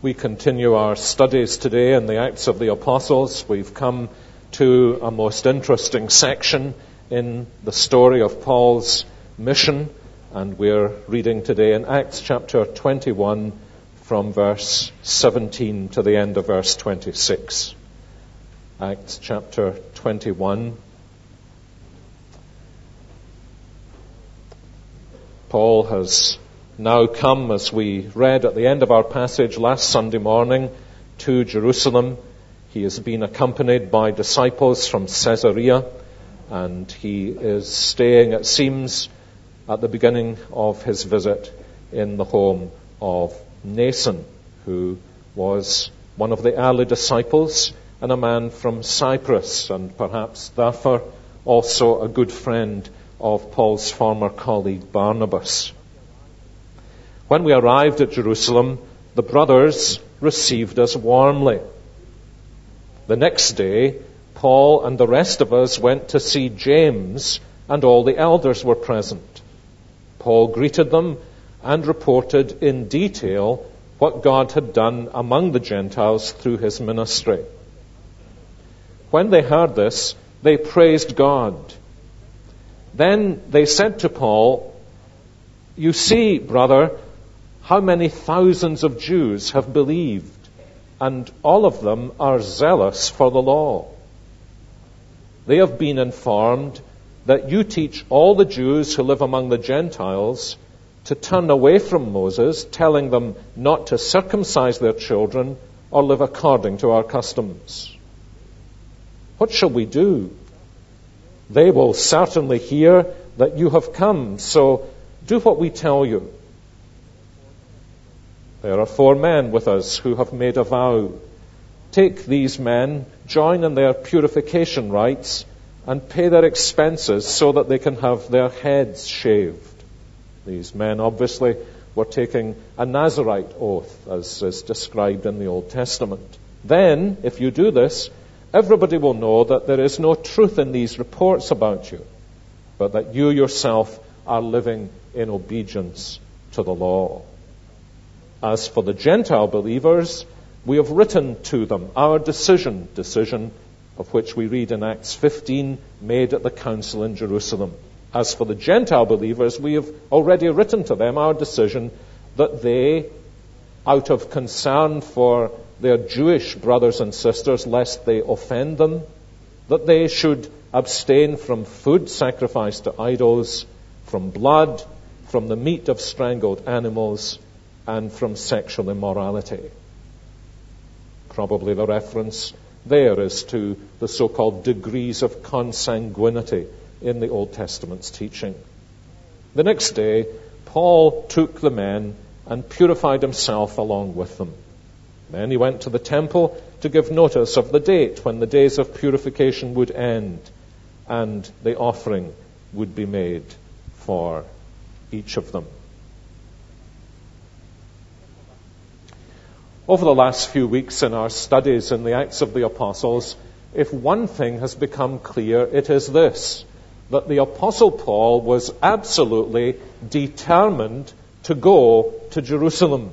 We continue our studies today in the Acts of the Apostles. We've come to a most interesting section in the story of Paul's mission, and we're reading today in Acts chapter 21 from verse 17 to the end of verse 26. Acts chapter 21. Paul has now come, as we read at the end of our passage last Sunday morning, to Jerusalem. He has been accompanied by disciples from Caesarea, and he is staying, it seems, at the beginning of his visit in the home of Mnason, who was one of the early disciples and a man from Cyprus, and perhaps therefore also a good friend of Paul's former colleague Barnabas. When we arrived at Jerusalem, the brothers received us warmly. The next day, Paul and the rest of us went to see James, and all the elders were present. Paul greeted them and reported in detail what God had done among the Gentiles through his ministry. When they heard this, they praised God. Then they said to Paul, "You see, brother, how many thousands of Jews have believed, and all of them are zealous for the law. They have been informed that you teach all the Jews who live among the Gentiles to turn away from Moses, telling them not to circumcise their children or live according to our customs. What shall we do? They will certainly hear that you have come, so do what we tell you. There are 4 men with us who have made a vow. Take these men, join in their purification rites, and pay their expenses so that they can have their heads shaved." These men obviously were taking a Nazirite oath, as is described in the Old Testament. "Then, if you do this, everybody will know that there is no truth in these reports about you, but that you yourself are living in obedience to the law. As for the Gentile believers, we have written to them our decision of which we read in Acts 15, made at the council in Jerusalem. As for the Gentile believers, we have already written to them our decision that they, out of concern for their Jewish brothers and sisters, lest they offend them, that they should abstain from food sacrificed to idols, from blood, from the meat of strangled animals, and from sexual immorality." Probably the reference there is to the so-called degrees of consanguinity in the Old Testament's teaching. The next day, Paul took the men and purified himself along with them. Then he went to the temple to give notice of the date when the days of purification would end and the offering would be made for each of them. Over the last few weeks in our studies in the Acts of the Apostles, if one thing has become clear, it is this, that the Apostle Paul was absolutely determined to go to Jerusalem.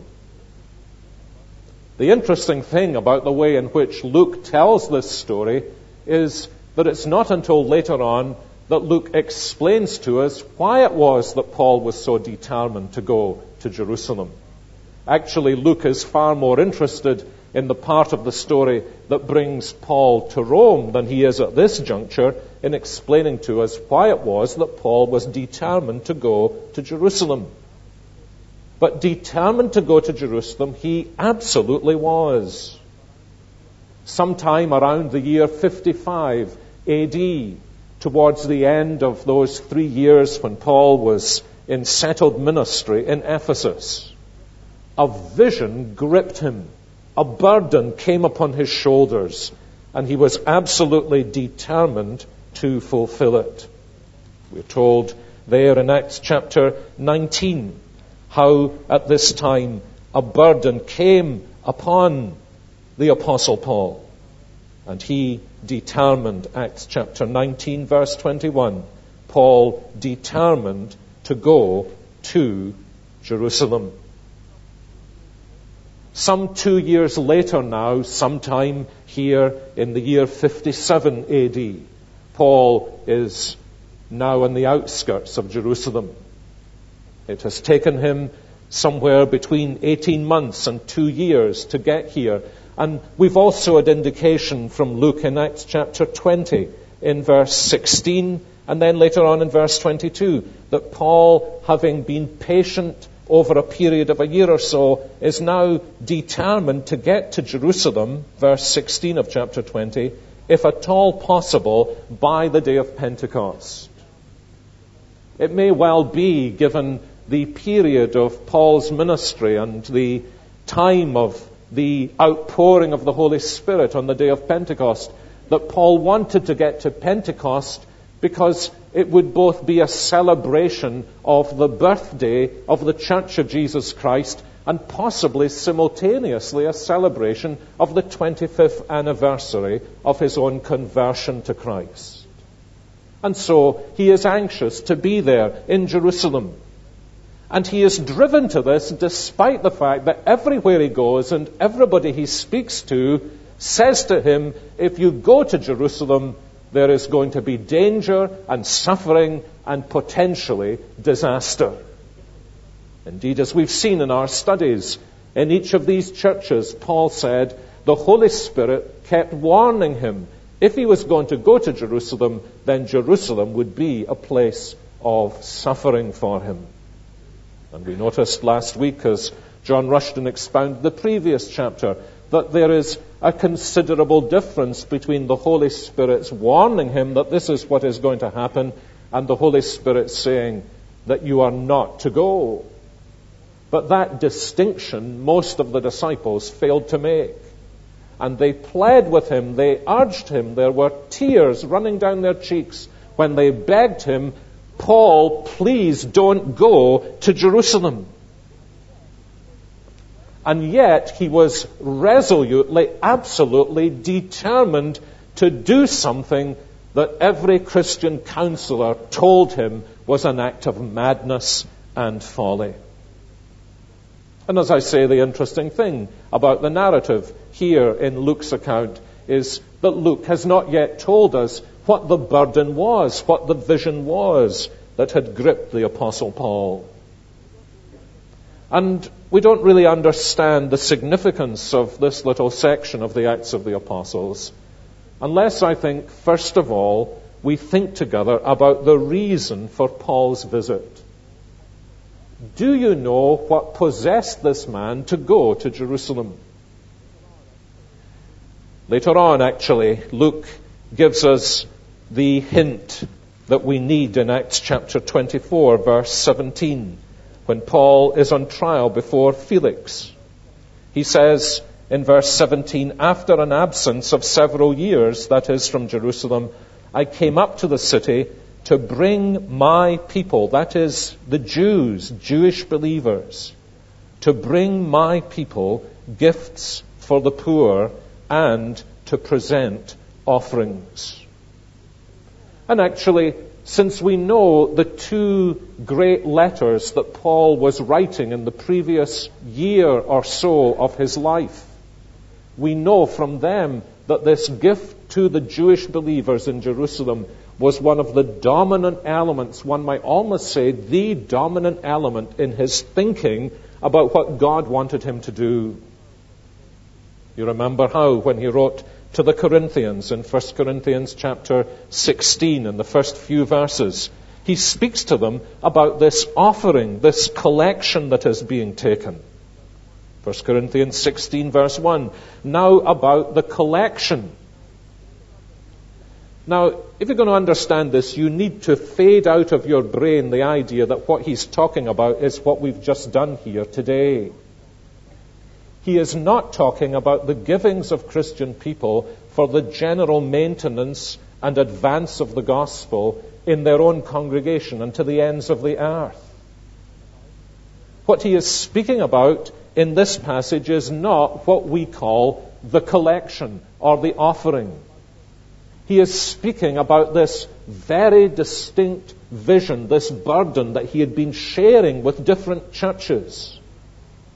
The interesting thing about the way in which Luke tells this story is that it's not until later on that Luke explains to us why it was that Paul was so determined to go to Jerusalem. Actually, Luke is far more interested in the part of the story that brings Paul to Rome than he is at this juncture in explaining to us why it was that Paul was determined to go to Jerusalem. But determined to go to Jerusalem, he absolutely was. Sometime around the year 55 AD, towards the end of those 3 years when Paul was in settled ministry in Ephesus, a vision gripped him. A burden came upon his shoulders, and he was absolutely determined to fulfill it. We're told there in Acts chapter 19 how at this time a burden came upon the Apostle Paul, and he determined, Acts chapter 19 verse 21, Paul determined to go to Jerusalem. Some 2 years later now, sometime here in the year 57 AD, Paul is now on the outskirts of Jerusalem. It has taken him somewhere between 18 months and 2 years to get here. And we've also had indication from Luke in Acts chapter 20 in verse 16 and then later on in verse 22 that Paul, having been patient over a period of a year or so, is now determined to get to Jerusalem, verse 16 of chapter 20, if at all possible, by the day of Pentecost. It may well be, given the period of Paul's ministry and the time of the outpouring of the Holy Spirit on the day of Pentecost, that Paul wanted to get to Pentecost because it would both be a celebration of the birthday of the Church of Jesus Christ and possibly simultaneously a celebration of the 25th anniversary of his own conversion to Christ. And so he is anxious to be there in Jerusalem. And he is driven to this despite the fact that everywhere he goes and everybody he speaks to says to him, if you go to Jerusalem, there is going to be danger and suffering and potentially disaster. Indeed, as we've seen in our studies, in each of these churches, Paul said the Holy Spirit kept warning him if he was going to go to Jerusalem, then Jerusalem would be a place of suffering for him. And we noticed last week, as John Rushton expounded the previous chapter, that there is a considerable difference between the Holy Spirit's warning him that this is what is going to happen and the Holy Spirit saying that you are not to go. But that distinction most of the disciples failed to make. And they pled with him, they urged him, there were tears running down their cheeks when they begged him, Paul, please don't go to Jerusalem. And yet he was resolutely, absolutely determined to do something that every Christian counselor told him was an act of madness and folly. And as I say, the interesting thing about the narrative here in Luke's account is that Luke has not yet told us what the burden was, what the vision was that had gripped the Apostle Paul. And we don't really understand the significance of this little section of the Acts of the Apostles unless, I think, first of all, we think together about the reason for Paul's visit. Do you know what possessed this man to go to Jerusalem? Later on, actually, Luke gives us the hint that we need in Acts chapter 24, verse 17, when Paul is on trial before Felix. He says in verse 17, after an absence of several years, that is from Jerusalem, I came up to the city to bring my people, that is the Jews, Jewish believers, to bring my people gifts for the poor and to present offerings. And actually, since we know the two great letters that Paul was writing in the previous year or so of his life, we know from them that this gift to the Jewish believers in Jerusalem was one of the dominant elements, one might almost say the dominant element in his thinking about what God wanted him to do. You remember how when he wrote to the Corinthians in 1 Corinthians chapter 16 in the first few verses, he speaks to them about this offering, this collection that is being taken. 1 Corinthians 16 verse 1, now about the collection. Now, if you're going to understand this, you need to fade out of your brain the idea that what he's talking about is what we've just done here today. He is not talking about the givings of Christian people for the general maintenance and advance of the gospel in their own congregation and to the ends of the earth. What he is speaking about in this passage is not what we call the collection or the offering. He is speaking about this very distinct vision, this burden that he had been sharing with different churches.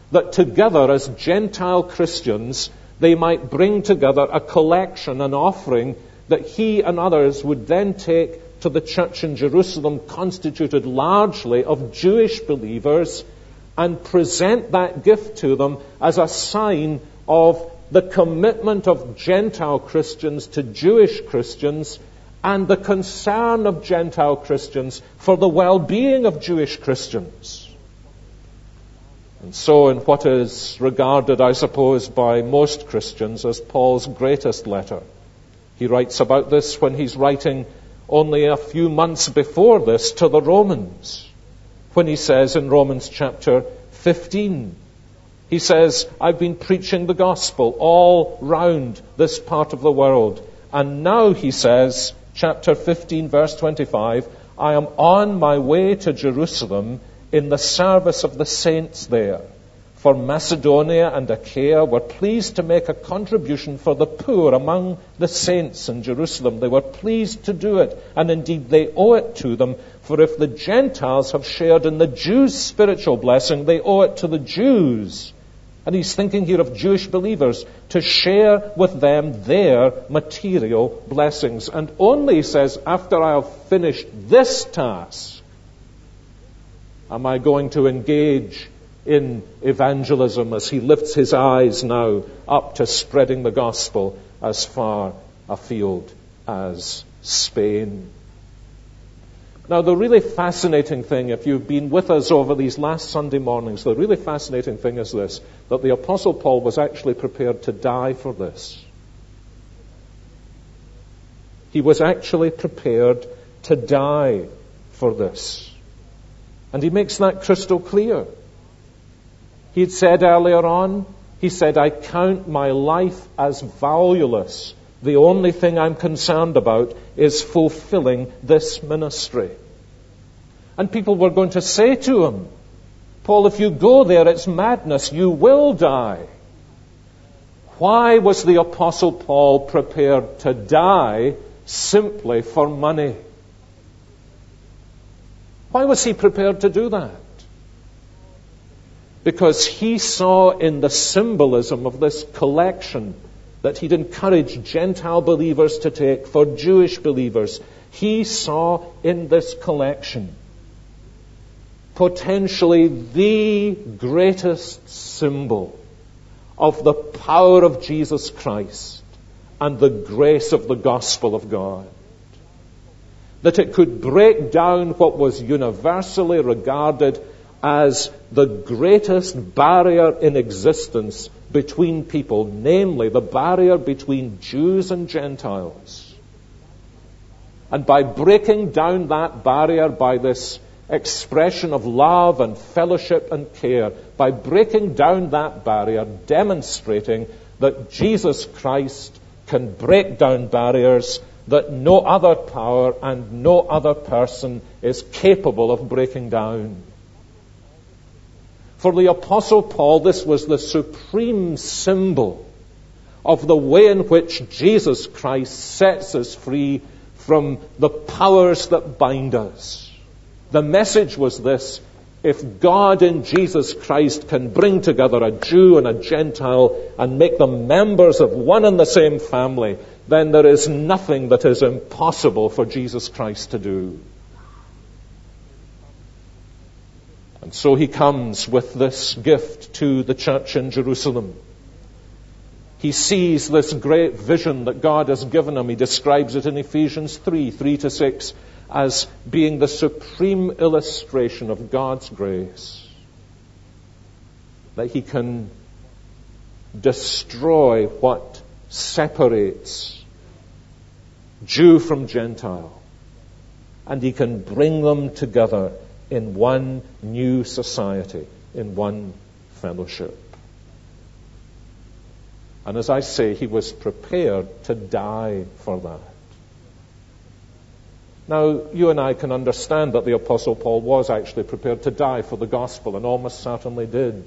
that together as Gentile Christians, they might bring together a collection, an offering that he and others would then take to the church in Jerusalem, constituted largely of Jewish believers, and present that gift to them as a sign of the commitment of Gentile Christians to Jewish Christians and the concern of Gentile Christians for the well-being of Jewish Christians. And so in what is regarded, I suppose, by most Christians as Paul's greatest letter, he writes about this when he's writing only a few months before this to the Romans, when he says in Romans chapter 15, he says, I've been preaching the gospel all round this part of the world. And now, he says, chapter 15, verse 25, I am on my way to Jerusalem in the service of the saints there. For Macedonia and Achaia were pleased to make a contribution for the poor among the saints in Jerusalem. They were pleased to do it, and indeed they owe it to them. For if the Gentiles have shared in the Jews' spiritual blessing, they owe it to the Jews. And he's thinking here of Jewish believers, to share with them their material blessings. And only, he says, after I have finished this task, am I going to engage in evangelism, as he lifts his eyes now up to spreading the gospel as far afield as Spain. Now, the really fascinating thing, if you've been with us over these last Sunday mornings, the really fascinating thing is this, that the Apostle Paul was actually prepared to die for this. He was actually prepared to die for this. And he makes that crystal clear. He had said earlier on, he said, I count my life as valueless. The only thing I'm concerned about is fulfilling this ministry. And people were going to say to him, Paul, if you go there, it's madness. You will die. Why was the Apostle Paul prepared to die simply for money? Why was he prepared to do that? Because he saw in the symbolism of this collection that he'd encouraged Gentile believers to take for Jewish believers. He saw in this collection potentially the greatest symbol of the power of Jesus Christ and the grace of the gospel of God. That it could break down what was universally regarded as the greatest barrier in existence between people, namely the barrier between Jews and Gentiles. And by breaking down that barrier by this expression of love and fellowship and care, by breaking down that barrier, demonstrating that Jesus Christ can break down barriers that no other power and no other person is capable of breaking down. For the Apostle Paul, this was the supreme symbol of the way in which Jesus Christ sets us free from the powers that bind us. The message was this: if God in Jesus Christ can bring together a Jew and a Gentile and make them members of one and the same family, then there is nothing that is impossible for Jesus Christ to do. And so he comes with this gift to the church in Jerusalem. He sees this great vision that God has given him. He describes it in Ephesians 3:3-6, as being the supreme illustration of God's grace. That he can destroy what separates Jew from Gentile. And he can bring them together in one new society, in one fellowship. And as I say, he was prepared to die for that. Now, you and I can understand that the Apostle Paul was actually prepared to die for the gospel, and almost certainly did.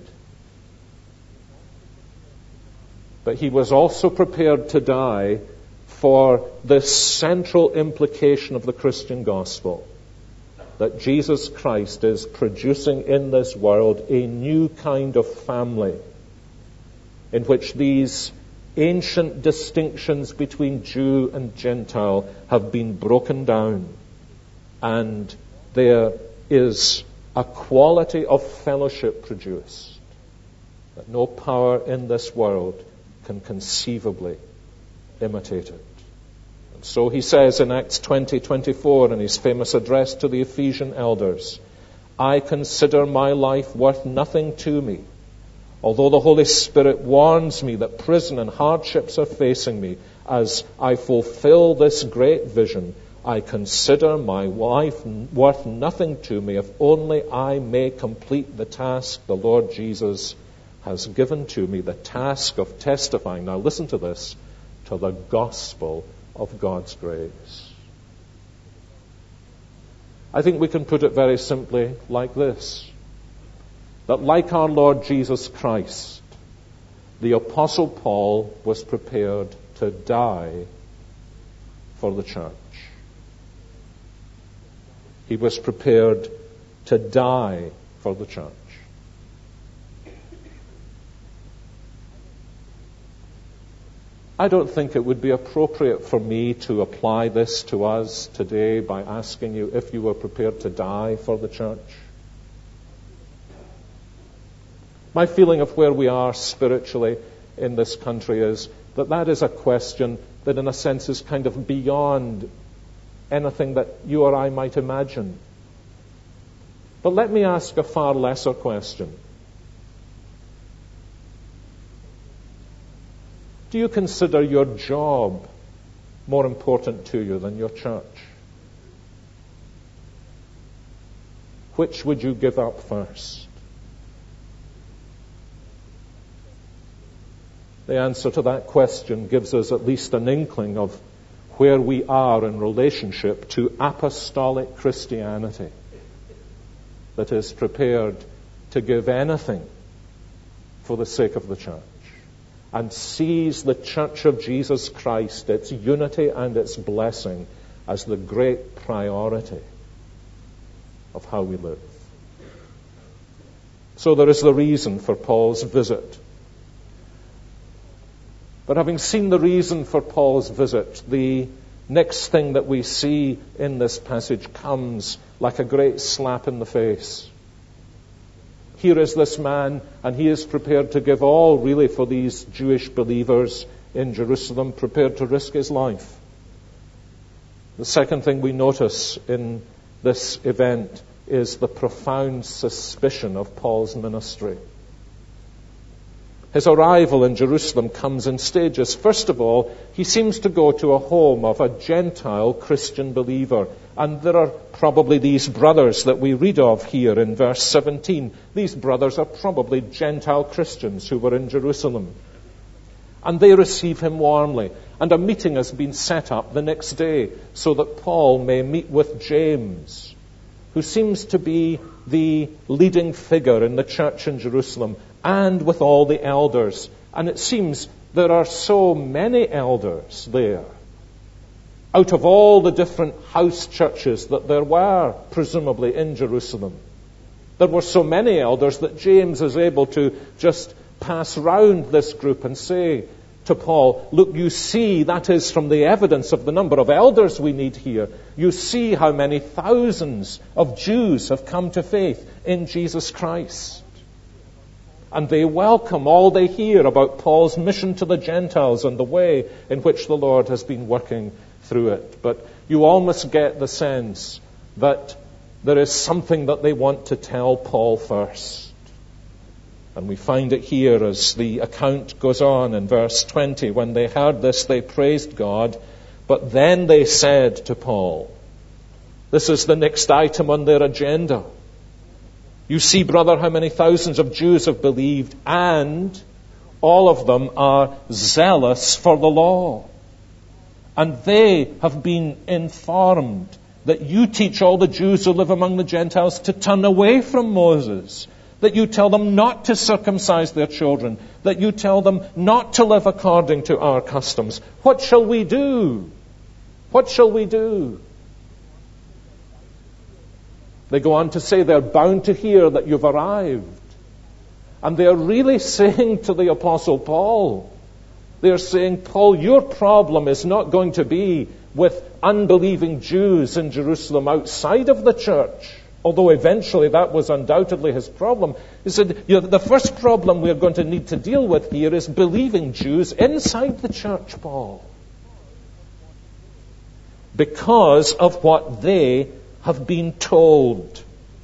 But he was also prepared to die for this central implication of the Christian gospel, that Jesus Christ is producing in this world a new kind of family in which these ancient distinctions between Jew and Gentile have been broken down, and there is a quality of fellowship produced that no power in this world can conceivably imitate it. And so he says in Acts 20:24 in his famous address to the Ephesian elders, I consider my life worth nothing to me, although the Holy Spirit warns me that prison and hardships are facing me. As I fulfill this great vision, I consider my life worth nothing to me if only I may complete the task the Lord Jesus has given to me, the task of testifying, now listen to this, to the gospel of God's grace. I think we can put it very simply like this, that like our Lord Jesus Christ, the Apostle Paul was prepared to die for the church. He was prepared to die for the church. I don't think it would be appropriate for me to apply this to us today by asking you if you were prepared to die for the church. My feeling of where we are spiritually in this country is that is a question that in a sense is kind of beyond anything that you or I might imagine. But let me ask a far lesser question. Do you consider your job more important to you than your church? Which would you give up first? The answer to that question gives us at least an inkling of where we are in relationship to apostolic Christianity that is prepared to give anything for the sake of the church, and sees the Church of Jesus Christ, its unity and its blessing, as the great priority of how we live. So there is the reason for Paul's visit. But having seen the reason for Paul's visit, the next thing that we see in this passage comes like a great slap in the face. Here is this man, and he is prepared to give all, really, for these Jewish believers in Jerusalem, prepared to risk his life. The second thing we notice in this event is the profound suspicion of Paul's ministry. His arrival in Jerusalem comes in stages. First of all, he seems to go to a home of a Gentile Christian believer. And there are probably these brothers that we read of here in verse 17. These brothers are probably Gentile Christians who were in Jerusalem. And they receive him warmly. And a meeting has been set up the next day so that Paul may meet with James, who seems to be the leading figure in the church in Jerusalem, and with all the elders. And it seems there are so many elders there. Out of all the different house churches that there were, presumably, in Jerusalem, there were so many elders that James is able to just pass round this group and say to Paul, look, you see, that is from the evidence of the number of elders we need here. You see how many thousands of Jews have come to faith in Jesus Christ. And they welcome all they hear about Paul's mission to the Gentiles and the way in which the Lord has been working through it. But you almost get the sense that there is something that they want to tell Paul first. And we find it here as the account goes on in verse 20. When they heard this, they praised God, but then they said to Paul, this is the next item on their agenda. You see, brother, how many thousands of Jews have believed, and all of them are zealous for the law. And they have been informed that you teach all the Jews who live among the Gentiles to turn away from Moses, that you tell them not to circumcise their children, that you tell them not to live according to our customs. What shall we do? What shall we do? They go on to say they're bound to hear that you've arrived. And they're really saying to the Apostle Paul, they're saying, Paul, your problem is not going to be with unbelieving Jews in Jerusalem outside of the church, although eventually that was undoubtedly his problem. He said, the first problem we're going to need to deal with here is believing Jews inside the church, Paul, because of what they have been told.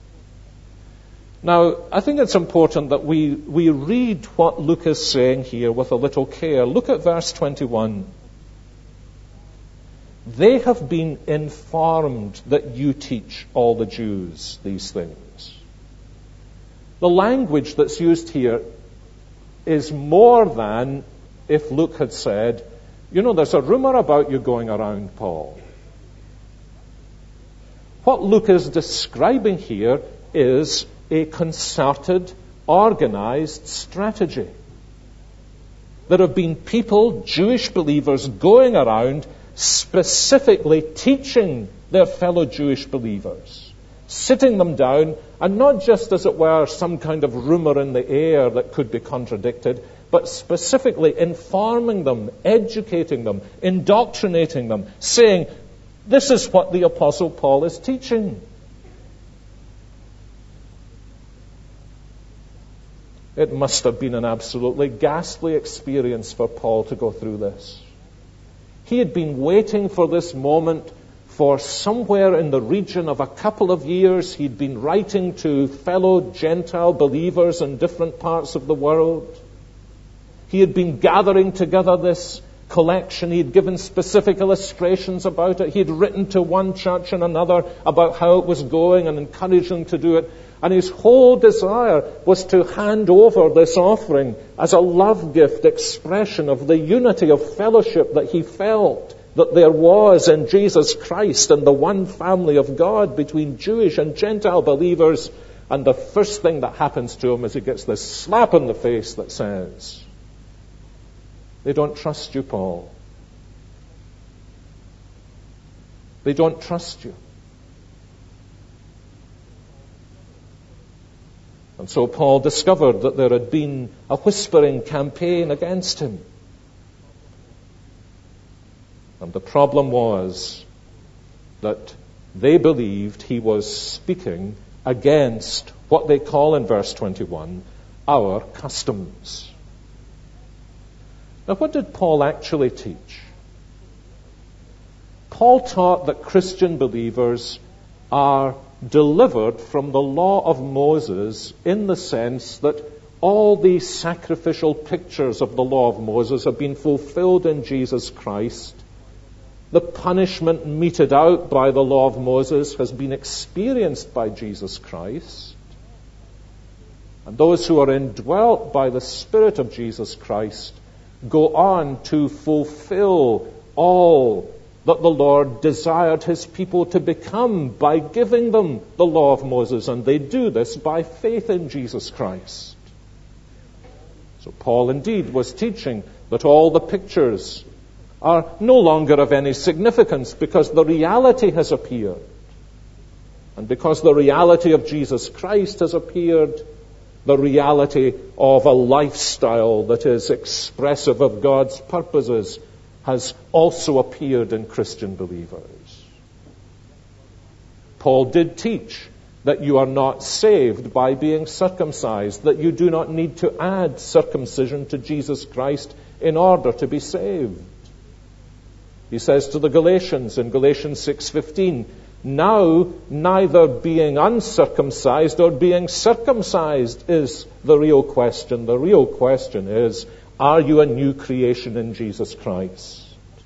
Now, I think it's important that we read what Luke is saying here with a little care. Look at verse 21. They have been informed that you teach all the Jews these things. The language that's used here is more than if Luke had said, there's a rumor about you going around, Paul. What Luke is describing here is a concerted, organized strategy. There have been people, Jewish believers, going around specifically teaching their fellow Jewish believers, sitting them down, and not just, as it were, some kind of rumor in the air that could be contradicted, but specifically informing them, educating them, indoctrinating them, saying, this is what the Apostle Paul is teaching. It must have been an absolutely ghastly experience for Paul to go through this. He had been waiting for this moment for somewhere in the region of a couple of years. He'd been writing to fellow Gentile believers in different parts of the world. He had been gathering together this collection. He had given specific illustrations about it. He had written to one church and another about how it was going and encouraged them to do it. And his whole desire was to hand over this offering as a love gift expression of the unity of fellowship that he felt that there was in Jesus Christ and the one family of God between Jewish and Gentile believers. And the first thing that happens to him is he gets this slap in the face that says, they don't trust you, Paul. They don't trust you. And so Paul discovered that there had been a whispering campaign against him. And the problem was that they believed he was speaking against what they call in verse 21, our customs. Now, what did Paul actually teach? Paul taught that Christian believers are delivered from the law of Moses in the sense that all these sacrificial pictures of the law of Moses have been fulfilled in Jesus Christ. The punishment meted out by the law of Moses has been experienced by Jesus Christ. And those who are indwelt by the Spirit of Jesus Christ go on to fulfill all that the Lord desired his people to become by giving them the law of Moses. And they do this by faith in Jesus Christ. So Paul indeed was teaching that all the pictures are no longer of any significance because the reality has appeared. And because the reality of Jesus Christ has appeared, the reality of a lifestyle that is expressive of God's purposes has also appeared in Christian believers. Paul did teach that you are not saved by being circumcised, that you do not need to add circumcision to Jesus Christ in order to be saved. He says to the Galatians in Galatians 6:15, now neither being uncircumcised or being circumcised is the real question. The real question is, are you a new creation in Jesus Christ?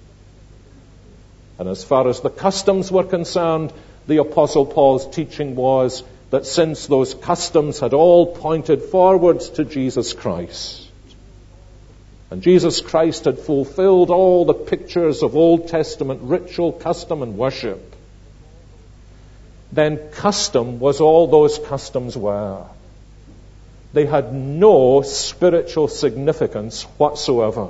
And as far as the customs were concerned, the Apostle Paul's teaching was that since those customs had all pointed forwards to Jesus Christ, and Jesus Christ had fulfilled all the pictures of Old Testament ritual, custom, and worship, then custom was all those customs were. They had no spiritual significance whatsoever.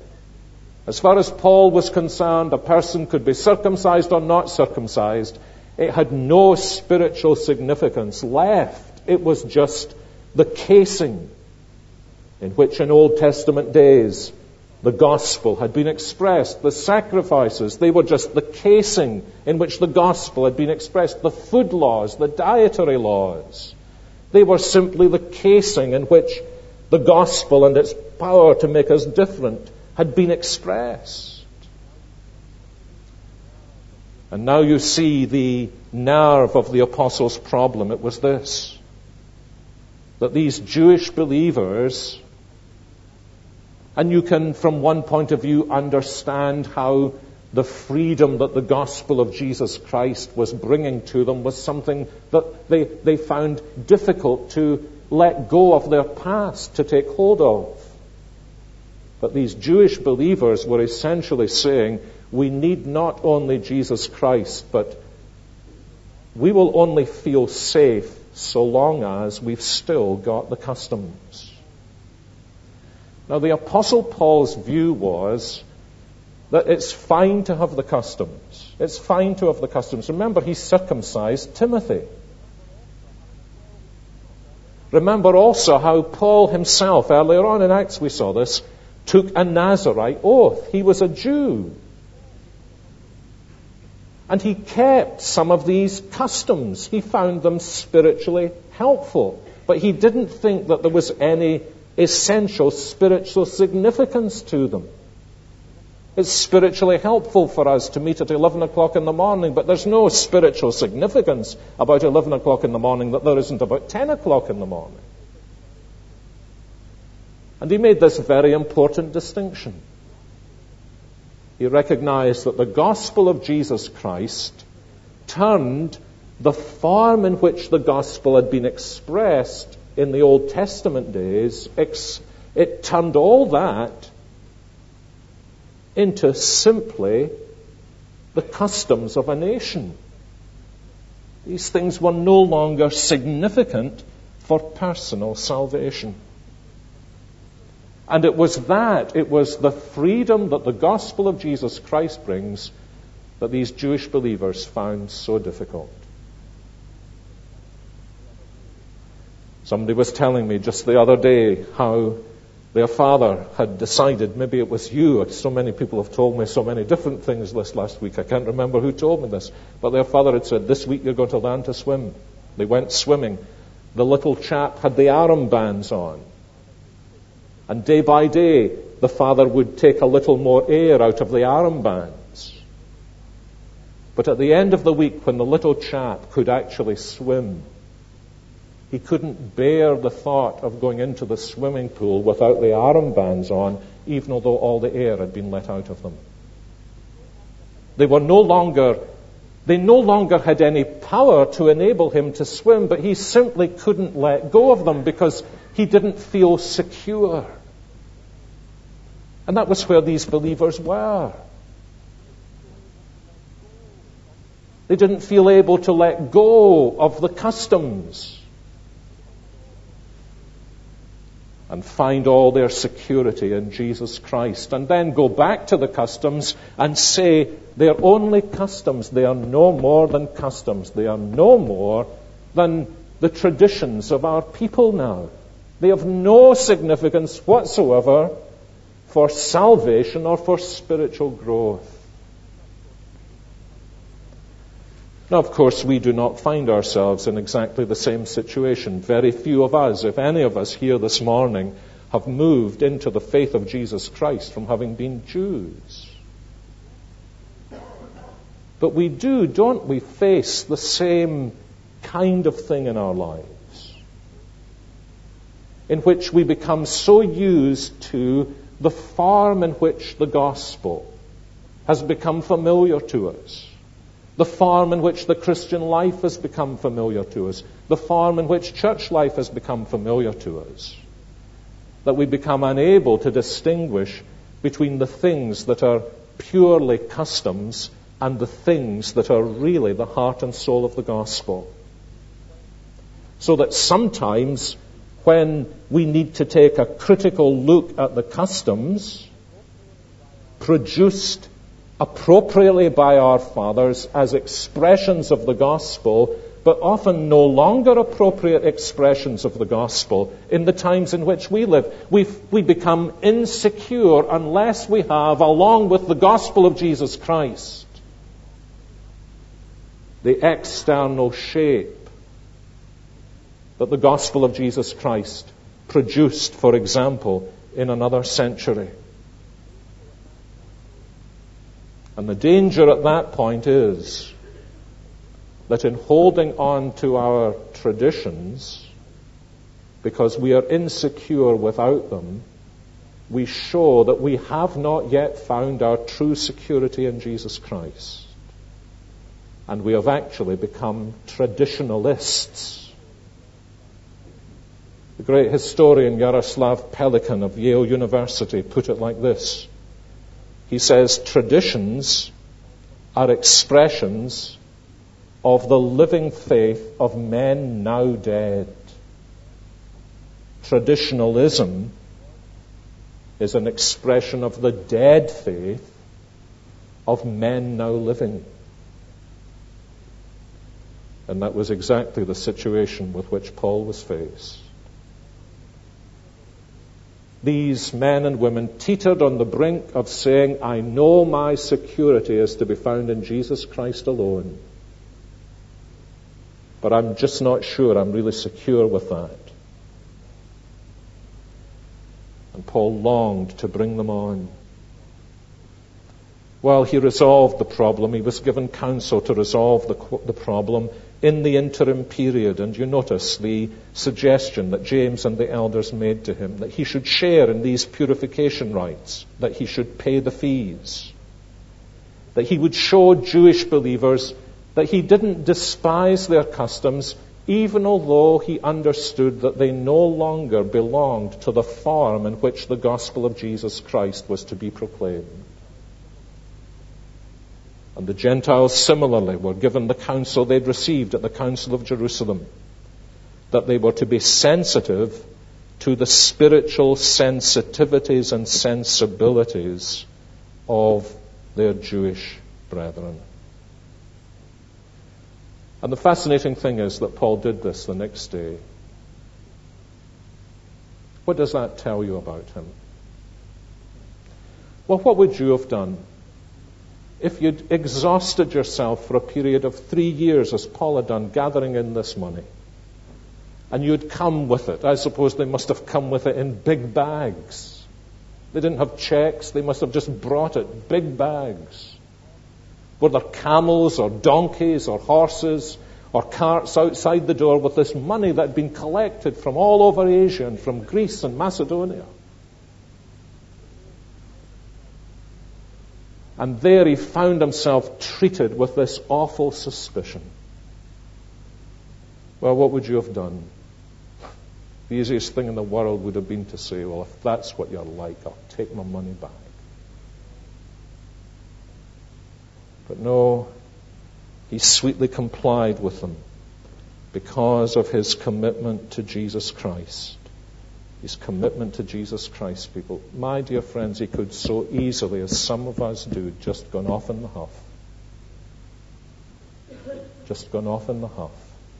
As far as Paul was concerned, a person could be circumcised or not circumcised. It had no spiritual significance left. It was just the casing in which in Old Testament days the gospel had been expressed. The sacrifices, they were just the casing in which the gospel had been expressed. The food laws, the dietary laws, they were simply the casing in which the gospel and its power to make us different had been expressed. And now you see the nerve of the apostles' problem. It was this, that these Jewish believers, and you can from one point of view understand how the freedom that the gospel of Jesus Christ was bringing to them was something that they found difficult to let go of their past, to take hold of. But these Jewish believers were essentially saying, we need not only Jesus Christ, but we will only feel safe so long as we've still got the customs. Now, the Apostle Paul's view was that it's fine to have the customs. It's fine to have the customs. Remember, he circumcised Timothy. Remember also how Paul himself, earlier on in Acts we saw this, took a Nazirite oath. He was a Jew. And he kept some of these customs. He found them spiritually helpful. But he didn't think that there was any essential spiritual significance to them. It's spiritually helpful for us to meet at 11 o'clock in the morning, but there's no spiritual significance about 11 o'clock in the morning that there isn't about 10 o'clock in the morning. And he made this very important distinction. He recognized that the gospel of Jesus Christ turned the form in which the gospel had been expressed in the Old Testament days, it turned all that into simply the customs of a nation. These things were no longer significant for personal salvation. And it was the freedom that the gospel of Jesus Christ brings that these Jewish believers found so difficult. Somebody was telling me just the other day how their father had decided, maybe it was you, so many people have told me so many different things this last week, I can't remember who told me this, but their father had said, this week you're going to learn to swim. They went swimming. The little chap had the armbands on. And day by day, the father would take a little more air out of the armbands. But at the end of the week, when the little chap could actually swim, he couldn't bear the thought of going into the swimming pool without the armbands on, even though all the air had been let out of them. They no longer had any power to enable him to swim, but he simply couldn't let go of them because he didn't feel secure. And that was where these believers were. They didn't feel able to let go of the customs and find all their security in Jesus Christ, and then go back to the customs and say, they're only customs, they are no more than customs, they are no more than the traditions of our people now. They have no significance whatsoever for salvation or for spiritual growth. Now, of course, we do not find ourselves in exactly the same situation. Very few of us, if any of us here this morning, have moved into the faith of Jesus Christ from having been Jews. But we do, don't we, face the same kind of thing in our lives, in which we become so used to the form in which the gospel has become familiar to us. The form in which the Christian life has become familiar to us. The form in which church life has become familiar to us. That we become unable to distinguish between the things that are purely customs and the things that are really the heart and soul of the gospel. So that sometimes when we need to take a critical look at the customs produced appropriately by our fathers as expressions of the gospel, but often no longer appropriate expressions of the gospel in the times in which we live. We become insecure unless we have, along with the gospel of Jesus Christ, the external shape that the gospel of Jesus Christ produced, for example, in another century. And the danger at that point is that in holding on to our traditions, because we are insecure without them, we show that we have not yet found our true security in Jesus Christ. And we have actually become traditionalists. The great historian Yaroslav Pelikan of Yale University put it like this. He says, traditions are expressions of the living faith of men now dead. Traditionalism is an expression of the dead faith of men now living. And that was exactly the situation with which Paul was faced. These men and women teetered on the brink of saying, I know my security is to be found in Jesus Christ alone. But I'm just not sure I'm really secure with that. And Paul longed to bring them on. While he resolved the problem, he was given counsel to resolve the problem in the interim period. And you notice the suggestion that James and the elders made to him, that he should share in these purification rites, that he should pay the fees, that he would show Jewish believers that he didn't despise their customs, even although he understood that they no longer belonged to the form in which the gospel of Jesus Christ was to be proclaimed. And the Gentiles similarly were given the counsel they'd received at the Council of Jerusalem, that they were to be sensitive to the spiritual sensitivities and sensibilities of their Jewish brethren. And the fascinating thing is that Paul did this the next day. What does that tell you about him? Well, what would you have done if you'd exhausted yourself for a period of 3 years, as Paul had done, gathering in this money, and you'd come with it? I suppose they must have come with it in big bags. They didn't have checks. They must have just brought it, big bags. Were there camels or donkeys or horses or carts outside the door with this money that had been collected from all over Asia and from Greece and Macedonia? And there he found himself treated with this awful suspicion. Well, what would you have done? The easiest thing in the world would have been to say, well, if that's what you're like, I'll take my money back. But no, he sweetly complied with them because of his commitment to Jesus Christ. His commitment to Jesus Christ, people. My dear friends, he could so easily, as some of us do, just gone off in the huff. Just gone off in the huff.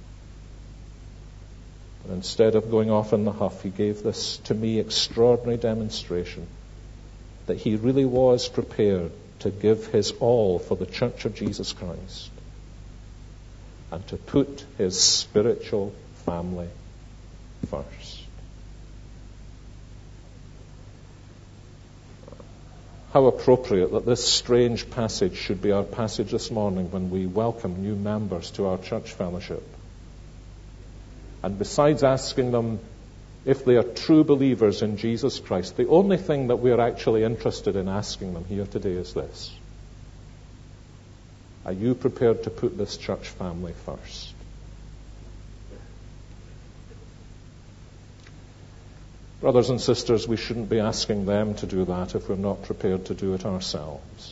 But instead of going off in the huff, he gave this, to me, extraordinary demonstration that he really was prepared to give his all for the Church of Jesus Christ and to put his spiritual family first. How appropriate that this strange passage should be our passage this morning when we welcome new members to our church fellowship. And besides asking them if they are true believers in Jesus Christ, the only thing that we are actually interested in asking them here today is this: are you prepared to put this church family first? Brothers and sisters, we shouldn't be asking them to do that if we're not prepared to do it ourselves.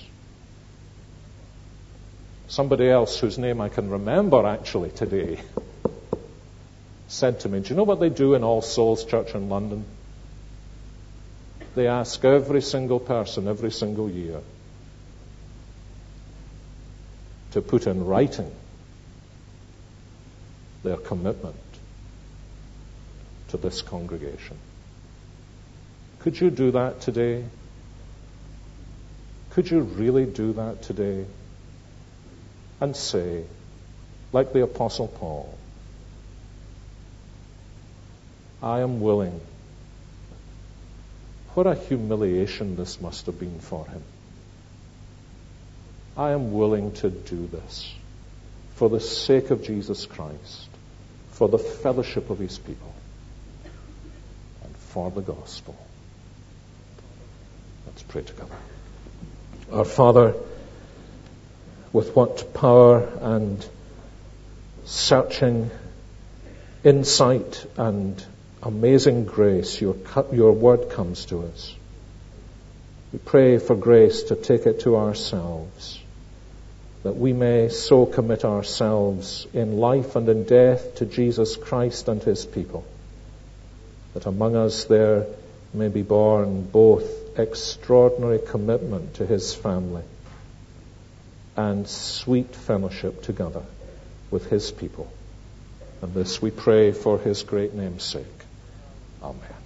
Somebody else whose name I can remember actually today said to me, do you know what they do in All Souls Church in London? They ask every single person every single year, to put in writing their commitment to this congregation. Could you do that today? Could you really do that today? And say, like the Apostle Paul, I am willing. What a humiliation this must have been for him. I am willing to do this for the sake of Jesus Christ, for the fellowship of his people, and for the gospel. Let's pray together. Our Father, with what power and searching insight and amazing grace your word comes to us. We pray for grace to take it to ourselves, that we may so commit ourselves in life and in death to Jesus Christ and his people, that among us there may be born both extraordinary commitment to his family and sweet fellowship together with his people. And this we pray for his great name's sake. Amen.